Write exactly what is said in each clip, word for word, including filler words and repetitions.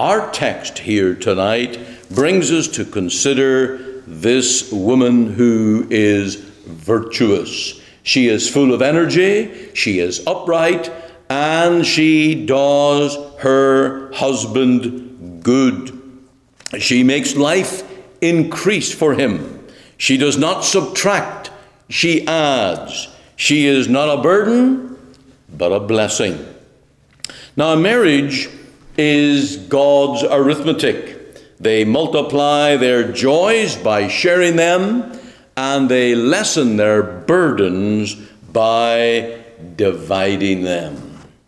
our text here tonight brings us to consider this woman who is virtuous. She is full of energy, she is upright, and she does her husband good. She makes life increase for him. She does not subtract, she adds. She is not a burden, but a blessing. Now, marriage is God's arithmetic. They multiply their joys by sharing them, and they lessen their burdens by dividing them.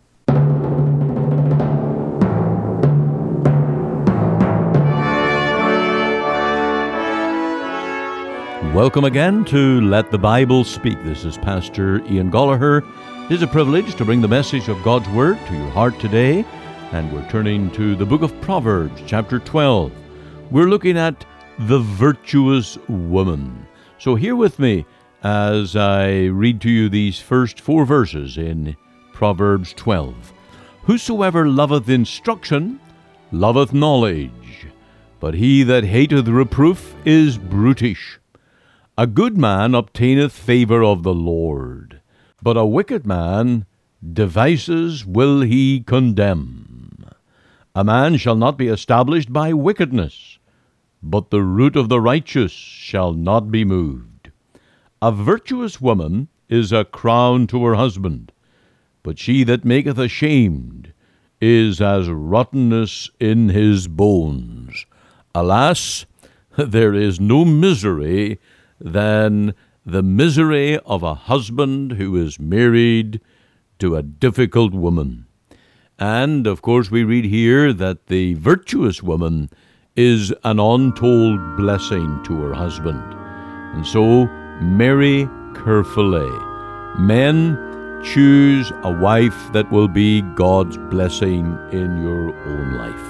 Welcome again to Let the Bible Speak. This is Pastor Ian Gollaher. It is a privilege to bring the message of God's Word to your heart today, and we're turning to the book of Proverbs, chapter twelve. We're looking at the virtuous woman. So hear with me as I read to you these first four verses in Proverbs twelve. Whosoever loveth instruction loveth knowledge, but he that hateth reproof is brutish. A good man obtaineth favour of the Lord, but a wicked man devices will he condemn. A man shall not be established by wickedness, but the root of the righteous shall not be moved. A virtuous woman is a crown to her husband, but she that maketh ashamed is as rottenness in his bones. Alas, there is no misery than the misery of a husband who is married to a difficult woman. And, of course, we read here that the virtuous woman is an untold blessing to her husband. And so, marry carefully. Men, choose a wife that will be God's blessing in your own life.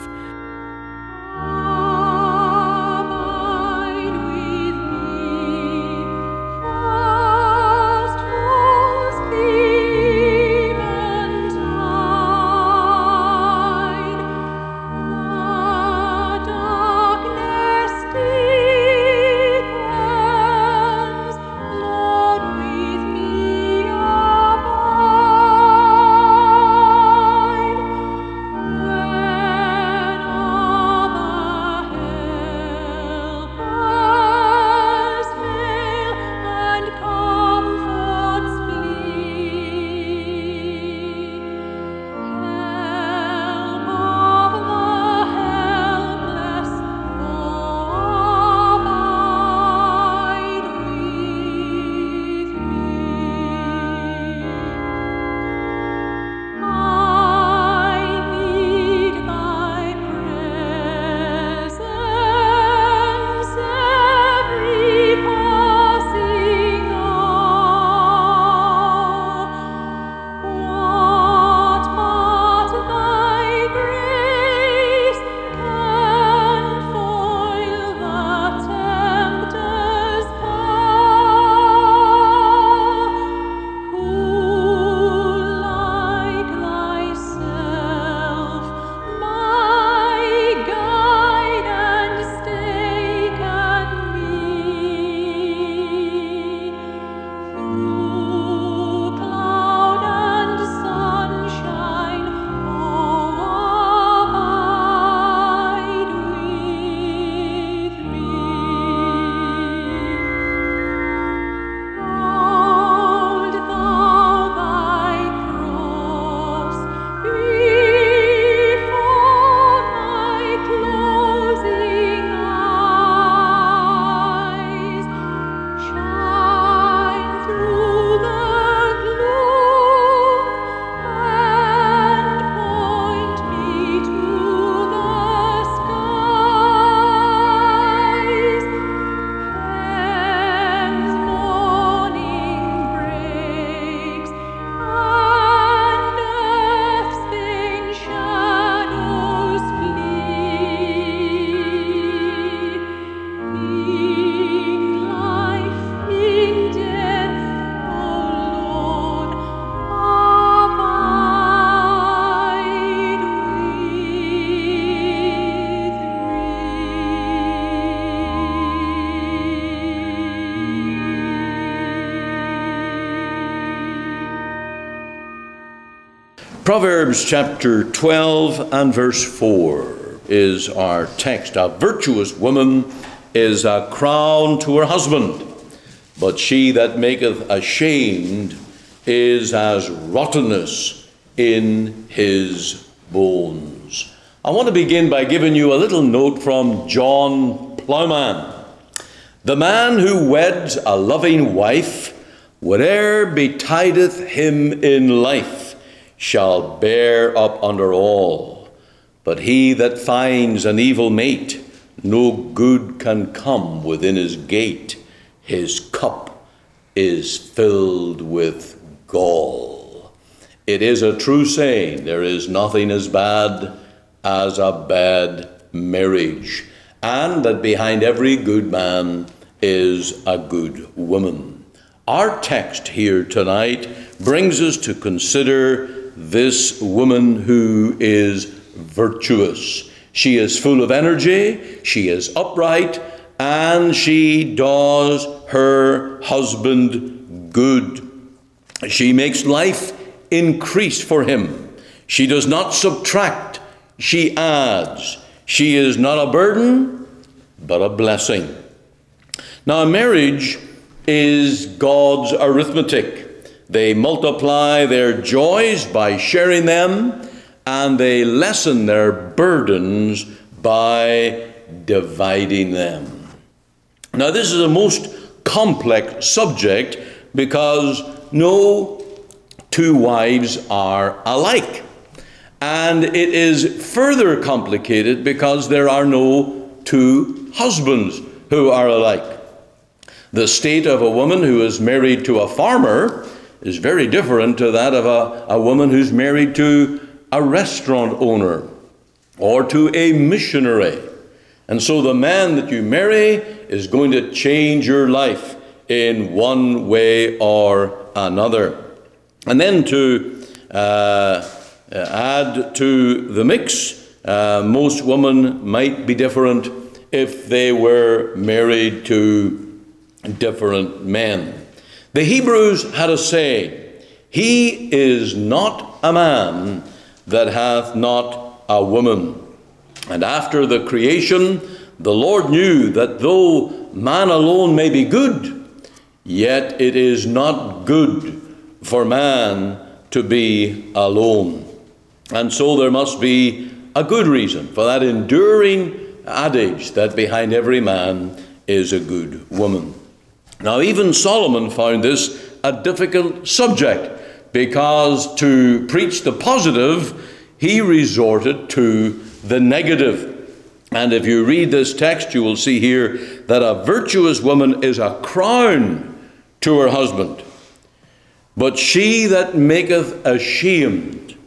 Proverbs chapter twelve and verse four is our text. A virtuous woman is a crown to her husband, but she that maketh ashamed is as rottenness in his bones. I want to begin by giving you a little note from John Plowman. The man who weds a loving wife, whate'er betideth him in life, shall bear up under all. But he that finds an evil mate, no good can come within his gate. His cup is filled with gall. It is a true saying, there is nothing as bad as a bad marriage, and that behind every good man is a good woman. Our text here tonight brings us to consider this woman who is virtuous. She is full of energy, she is upright, and she does her husband good. She makes life increase for him. She does not subtract, she adds. She is not a burden, but a blessing. Now, marriage is God's arithmetic. They multiply their joys by sharing them, and they lessen their burdens by dividing them. Now, this is a most complex subject because no two wives are alike. And it is further complicated because there are no two husbands who are alike. The state of a woman who is married to a farmer is very different to that of a, a woman who's married to a restaurant owner or to a missionary. And so the man that you marry is going to change your life in one way or another. And then to uh, add to the mix, uh, most women might be different if they were married to different men. The Hebrews had a saying, he is not a man that hath not a woman. And after the creation, the Lord knew that though man alone may be good, yet it is not good for man to be alone. And so there must be a good reason for that enduring adage that behind every man is a good woman. Now, even Solomon found this a difficult subject because to preach the positive, he resorted to the negative. And if you read this text, you will see here that a virtuous woman is a crown to her husband. But she that maketh ashamed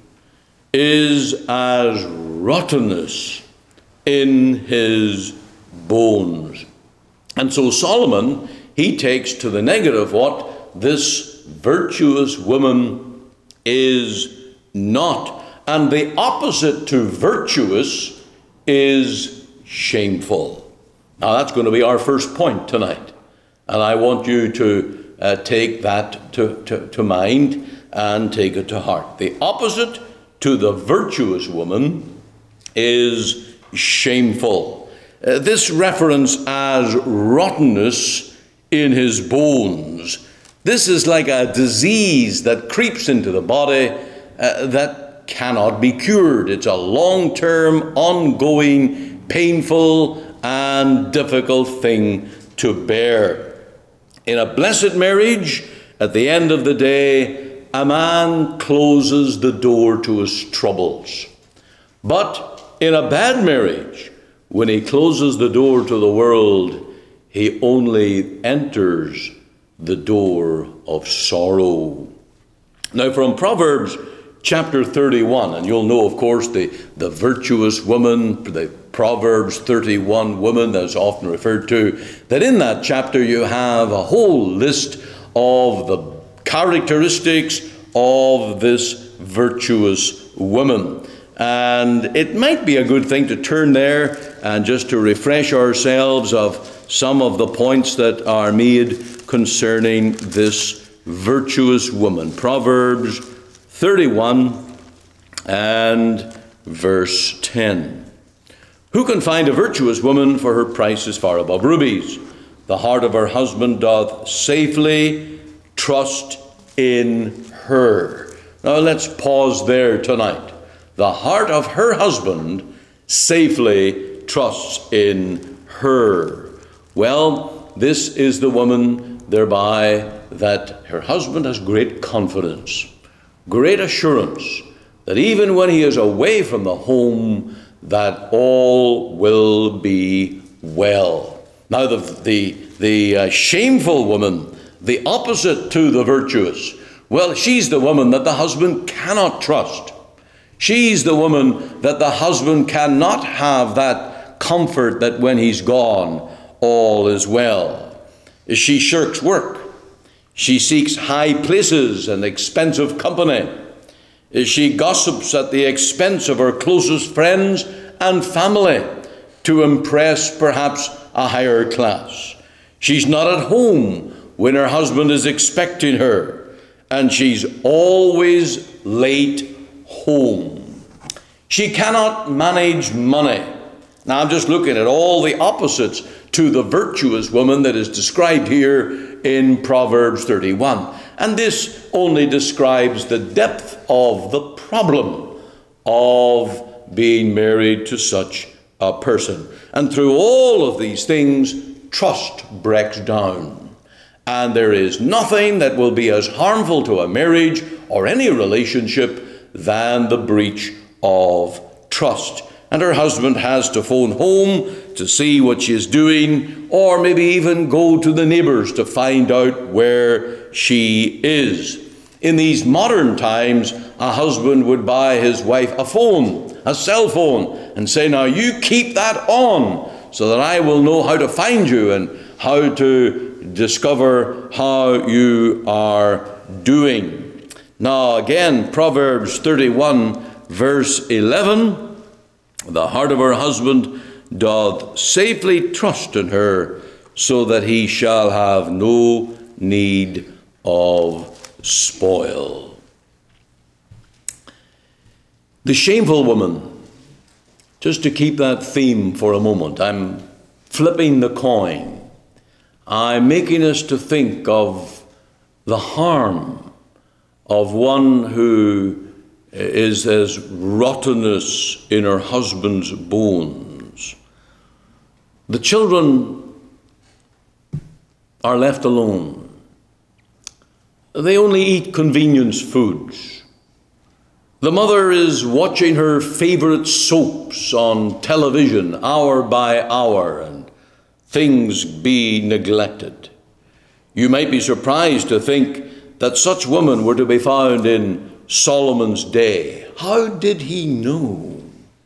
is as rottenness in his bones. And so Solomon, he takes to the negative what this virtuous woman is not. And the opposite to virtuous is shameful. Now that's going to be our first point tonight. And I want you to uh, take that to, to, to mind and take it to heart. The opposite to the virtuous woman is shameful. Uh, this reference as rottenness in his bones. This is like a disease that creeps into the body uh, that cannot be cured. It's a long-term, ongoing, painful, and difficult thing to bear. In a blessed marriage, at the end of the day, a man closes the door to his troubles. But in a bad marriage, when he closes the door to the world, he only enters the door of sorrow. Now, from Proverbs chapter thirty-one, and you'll know, of course, the, the virtuous woman, the Proverbs thirty-one woman that's often referred to, that in that chapter you have a whole list of the characteristics of this virtuous woman. And it might be a good thing to turn there and just to refresh ourselves of some of the points that are made concerning this virtuous woman. Proverbs thirty-one and verse ten. Who can find a virtuous woman? For her price is far above rubies. The heart of her husband doth safely trust in her. Now let's pause there tonight. The heart of her husband safely trusts in her. Well, this is the woman thereby that her husband has great confidence, great assurance that even when he is away from the home, that all will be well. Now the the, the uh, shameful woman, the opposite to the virtuous, well, she's the woman that the husband cannot trust. She's the woman that the husband cannot have that comfort that when he's gone, all is well. She shirks work. She seeks high places and expensive company. She gossips at the expense of her closest friends and family to impress perhaps a higher class. She's not at home when her husband is expecting her, and she's always late home. She cannot manage money. Now I'm just looking at all the opposites to the virtuous woman that is described here in Proverbs thirty-one. And this only describes the depth of the problem of being married to such a person. And through all of these things, trust breaks down. And there is nothing that will be as harmful to a marriage or any relationship than the breach of trust. And her husband has to phone home to see what she is doing, or maybe even go to the neighbors to find out where she is. In these modern times, a husband would buy his wife a phone, a cell phone, and say, now you keep that on so that I will know how to find you and how to discover how you are doing. Now again, Proverbs thirty-one, verse eleven, the heart of her husband doth safely trust in her, so that he shall have no need of spoil. The shameful woman, just to keep that theme for a moment, I'm flipping the coin. I'm making us to think of the harm of one who is as rottenness in her husband's bones. The children are left alone. They only eat convenience foods. The mother is watching her favorite soaps on television hour by hour, and things be neglected. You might be surprised to think that such women were to be found in Solomon's day. How did he know?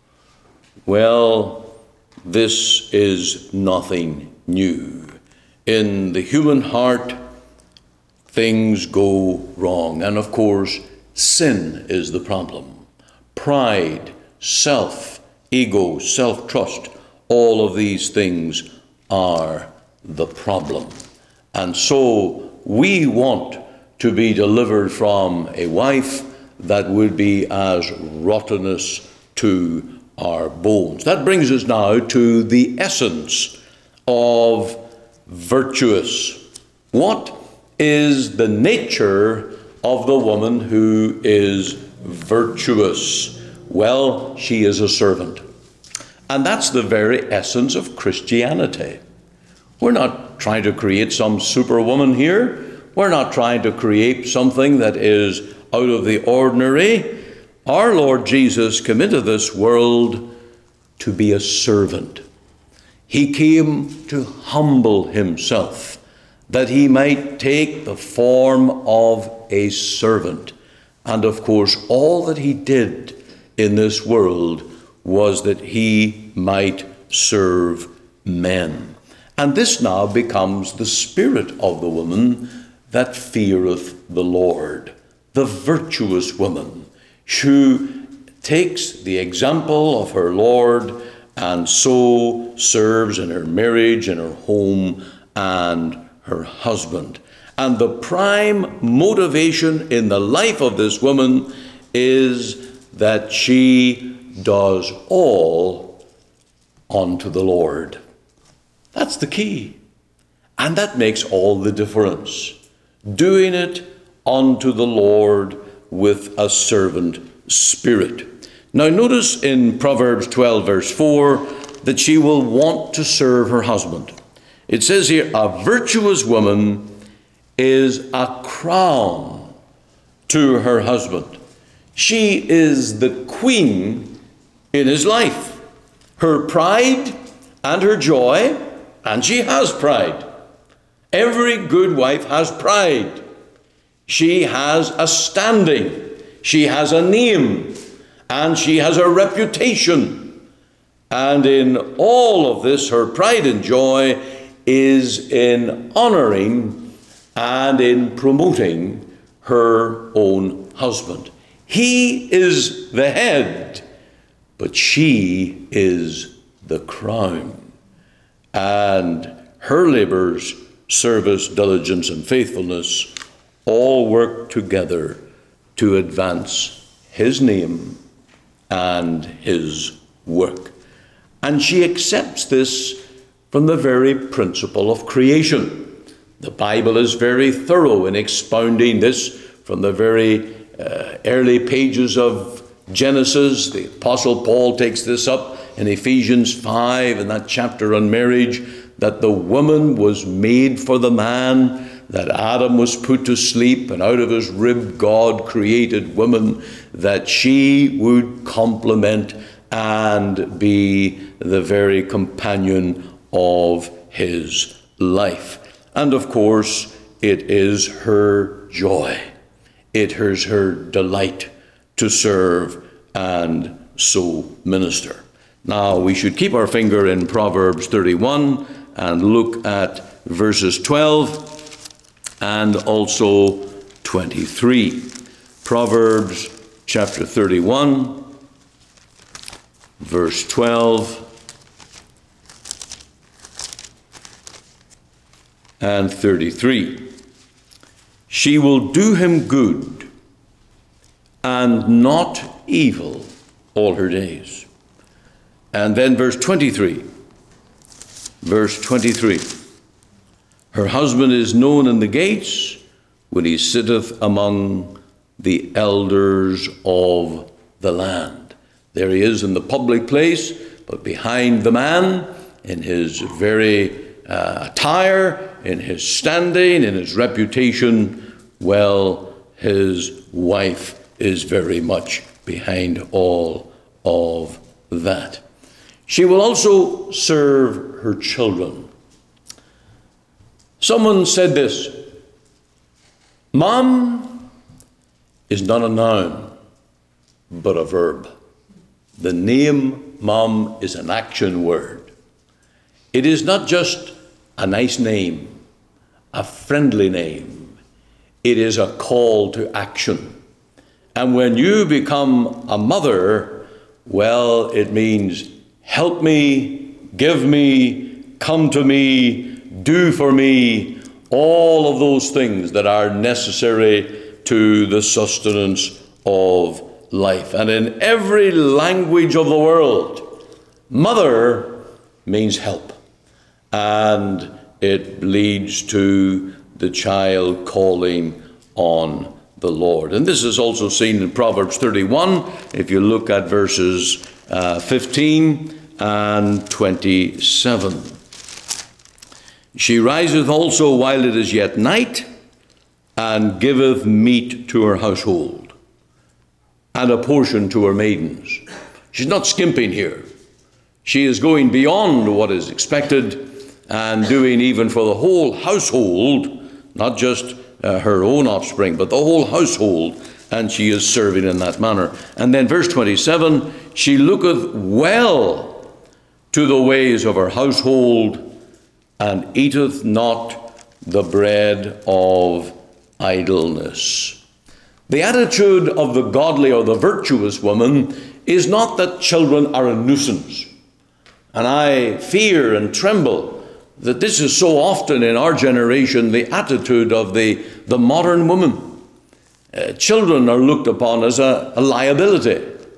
Well, this is nothing new. In the human heart, things go wrong. And of course, sin is the problem. Pride, self, ego, self-trust, all of these things are the problem. And so we want to be delivered from a wife that would be as rottenness to our bones. That brings us now to the essence of virtuous. What is the nature of the woman who is virtuous? Well, she is a servant. And that's the very essence of Christianity. We're not trying to create some superwoman here. We're not trying to create something that is out of the ordinary. Our Lord Jesus came into this world to be a servant. He came to humble himself, that he might take the form of a servant. And of course, all that he did in this world was that he might serve men. And this now becomes the spirit of the woman that feareth the Lord, the virtuous woman, who takes the example of her Lord and so serves in her marriage, in her home, and her husband. And the prime motivation in the life of this woman is that she does all unto the Lord. That's the key. And that makes all the difference. Doing it unto the Lord with a servant spirit. Now notice in Proverbs twelve verse four that she will want to serve her husband. It says here, a virtuous woman is a crown to her husband. She is the queen in his life. Her pride and her joy, and she has pride. Every good wife has pride. She has a standing. She has a name. And she has a reputation. And in all of this, her pride and joy is in honoring and in promoting her own husband. He is the head, but she is the crown. And her labors, service, diligence, and faithfulness all work together to advance his name and his work. And she accepts this from the very principle of creation. The Bible is very thorough in expounding this from the very uh, early pages of Genesis. The Apostle Paul takes this up in Ephesians five, in that chapter on marriage, that the woman was made for the man, that Adam was put to sleep, and out of his rib God created woman, that she would complement and be the very companion of his life. And of course, it is her joy. It is her delight to serve and so minister. Now, we should keep our finger in Proverbs thirty-one and look at verses twelve and also twenty-three. Proverbs chapter thirty-one, verse twelve and thirty-three. She will do him good and not evil all her days. And then verse twenty-three. Verse twenty-three. Her husband is known in the gates when he sitteth among the elders of the land. There he is in the public place, but behind the man, in his very uh, attire, in his standing, in his reputation, well, his wife is very much behind all of that. She will also serve her children. Someone said this: Mom is not a noun, but a verb. The name Mom is an action word. It is not just a nice name, a friendly name. It is a call to action. And when you become a mother, well, it means help me, give me, come to me, do for me, all of those things that are necessary to the sustenance of life. And in every language of the world, mother means help. And it leads to the child calling on the Lord. And this is also seen in Proverbs thirty-one, if you look at verses uh, fifteen and twenty-seven. She riseth also while it is yet night, and giveth meat to her household, and a portion to her maidens. She's not skimping here. She is going beyond what is expected, and doing even for the whole household, not just uh, her own offspring, but the whole household, and she is serving in that manner. And then verse twenty-seven, she looketh well to the ways of her household, and eateth not the bread of idleness. The attitude of the godly or the virtuous woman is not that children are a nuisance. And I fear and tremble that this is so often in our generation the attitude of the, the modern woman. Uh, children are looked upon as a, a liability.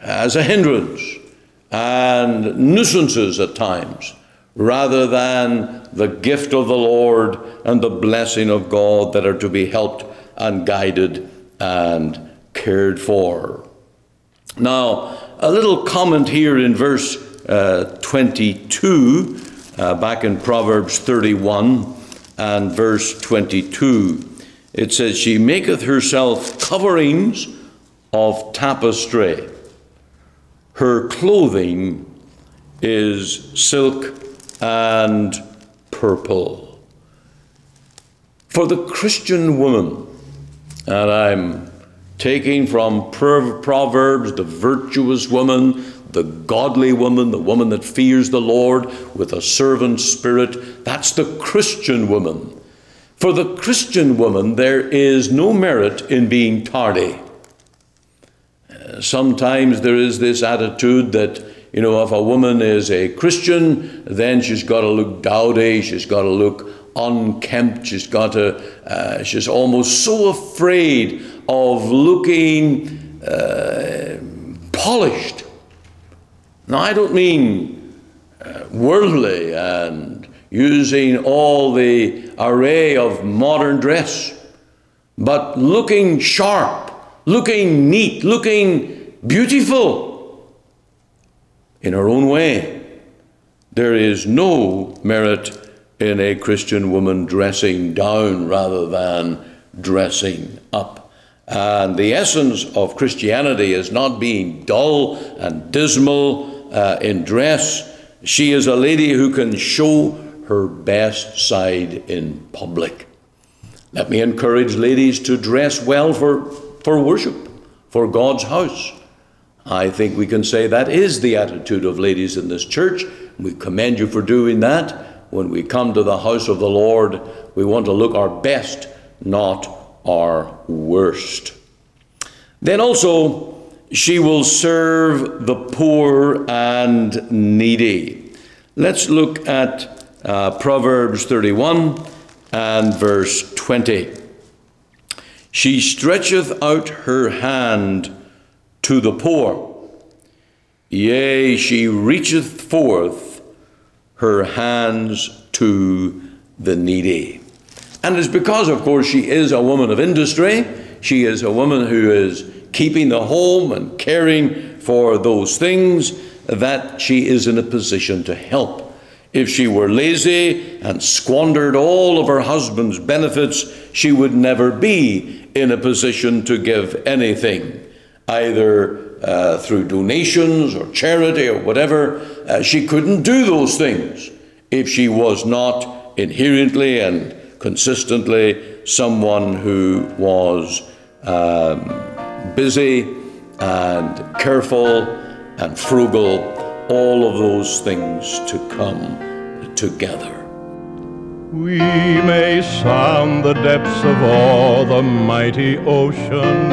as a hindrance and nuisances at times, rather than the gift of the Lord and the blessing of God that are to be helped and guided and cared for. Now, a little comment here in verse uh, twenty-two, uh, back in Proverbs thirty-one and verse twenty-two. It says, she maketh herself coverings of tapestry. Her clothing is silk and purple. For the Christian woman, and I'm taking from Proverbs, the virtuous woman, the godly woman, the woman that fears the Lord with a servant spirit, that's the Christian woman. For the Christian woman, there is no merit in being tardy. Uh, sometimes there is this attitude that, you know, if a woman is a Christian, then she's got to look dowdy, she's got to look unkempt, she's got to, uh, she's almost so afraid of looking uh, polished. Now, I don't mean uh, worldly and using all the array of modern dress, but looking sharp, looking neat, looking beautiful in her own way. There is no merit in a Christian woman dressing down rather than dressing up. And the essence of Christianity is not being dull and dismal uh, in dress. She is a lady who can show her best side in public. Let me encourage ladies to dress well for, for worship, for God's house. I think we can say that is the attitude of ladies in this church. We commend you for doing that. When we come to the house of the Lord, we want to look our best, not our worst. Then also, she will serve the poor and needy. Let's look at uh, Proverbs thirty-one and verse twenty. She stretcheth out her hand to the poor, yea, she reacheth forth her hands to the needy. And it's because, of course, she is a woman of industry. She is a woman who is keeping the home and caring for those things that she is in a position to help. If she were lazy and squandered all of her husband's benefits, she would never be in a position to give anything, either uh, through donations or charity or whatever. Uh, she couldn't do those things if she was not inherently and consistently someone who was um, busy and careful and frugal, all of those things to come together. We may sound the depths of all the mighty oceans.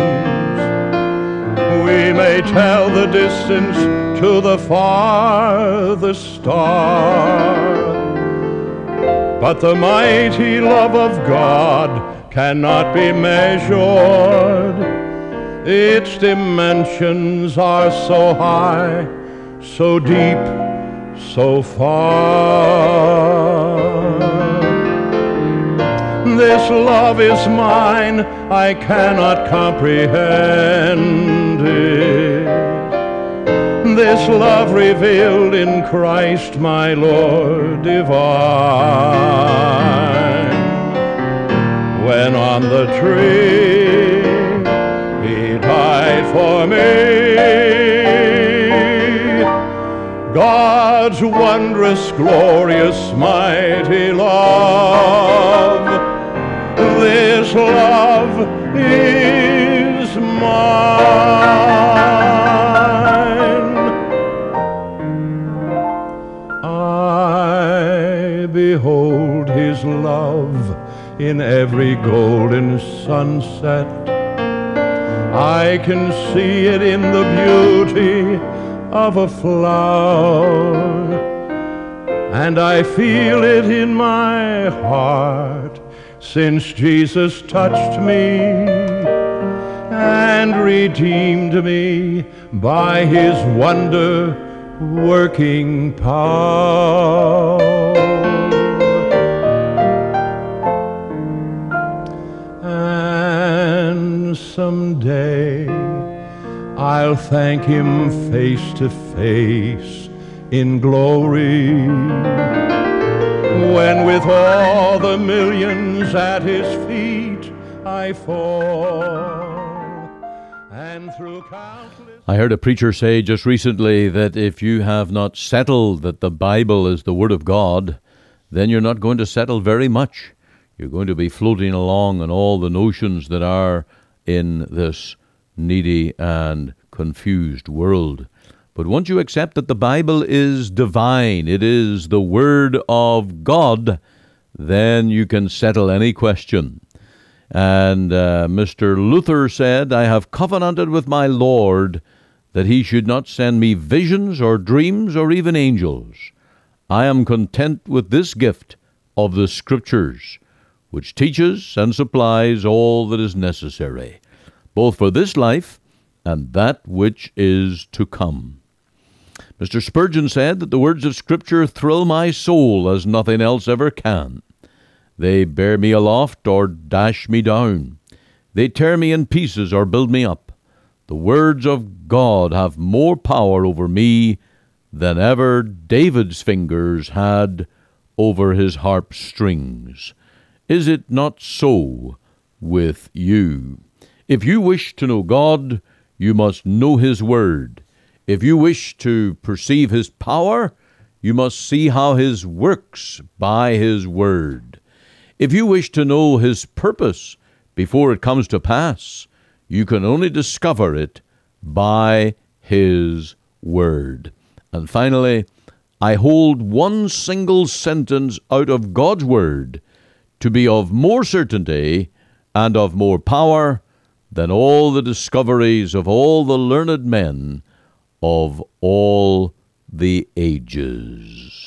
We may tell the distance to the farthest star. But the mighty love of God cannot be measured. Its dimensions are so high, so deep, so far. This love is mine, I cannot comprehend it. This love revealed in Christ my Lord divine. When on the tree He died for me, God's wondrous, glorious, mighty love. This love is mine. I behold His love in every golden sunset. I can see it in the beauty of a flower, and I feel it in my heart since Jesus touched me and redeemed me by his wonder-working power. And someday I'll thank him face to face in glory, when with all the millions at his feet I fall, and through countless... I heard a preacher say just recently that if you have not settled that the Bible is the Word of God, then you're not going to settle very much. You're going to be floating along on all the notions that are in this needy and confused world. But once you accept that the Bible is divine, it is the Word of God, then you can settle any question. And uh, Mister Luther said, I have covenanted with my Lord that he should not send me visions or dreams or even angels. I am content with this gift of the Scriptures, which teaches and supplies all that is necessary, both for this life and that which is to come. Mister Spurgeon said that the words of Scripture thrill my soul as nothing else ever can. They bear me aloft or dash me down. They tear me in pieces or build me up. The words of God have more power over me than ever David's fingers had over his harp strings. Is it not so with you? If you wish to know God, you must know his word. If you wish to perceive his power, you must see how his works by his word. If you wish to know his purpose before it comes to pass, you can only discover it by his word. And finally, I hold one single sentence out of God's word to be of more certainty and of more power than all the discoveries of all the learned men of all the ages.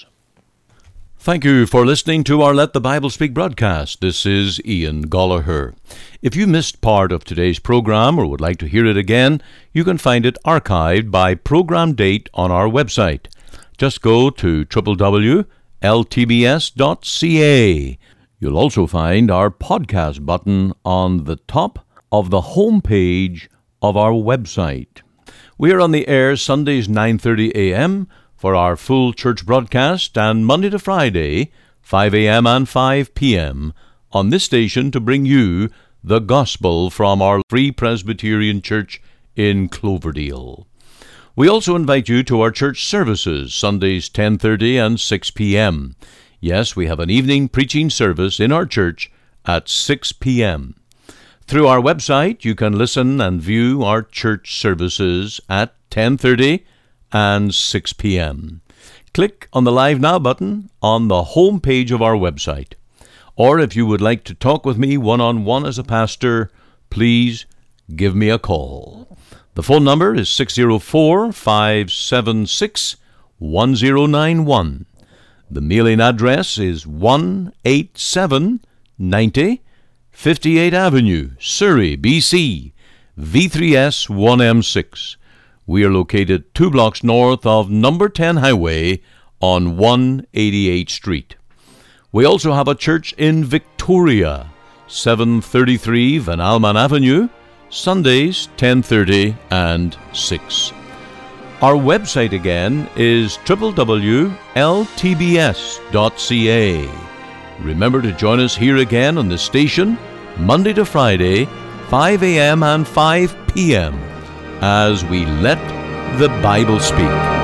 Thank you for listening to our Let the Bible Speak broadcast. This is Ian Gollaher. If you missed part of today's program or would like to hear it again, you can find it archived by program date on our website. Just go to w w w dot l t b s dot c a. You'll also find our podcast button on the top of the home page of our website. We are on the air Sundays nine thirty a.m. for our full church broadcast, and Monday to Friday, five a.m. and five p.m. on this station to bring you the gospel from our Free Presbyterian Church in Cloverdale. We also invite you to our church services, Sundays ten thirty and six p.m. Yes, we have an evening preaching service in our church at six p.m. Through our website, you can listen and view our church services at ten thirty and six p.m. Click on the Live Now button on the home page of our website. Or if you would like to talk with me one-on-one as a pastor, please give me a call. The phone number is six oh four, five seven six, one oh nine one. The mailing address is one eighty-seven ninety fifty-eighth Avenue, Surrey, B C, V three S one M six. We are located two blocks north of number ten Highway on one eighty-eighth Street. We also have a church in Victoria, seven thirty-three Van Alman Avenue, Sundays ten thirty and six. Our website again is w w w dot l t b s dot c a. Remember to join us here again on the station, Monday to Friday, five a.m. and five p.m. as we let the Bible speak.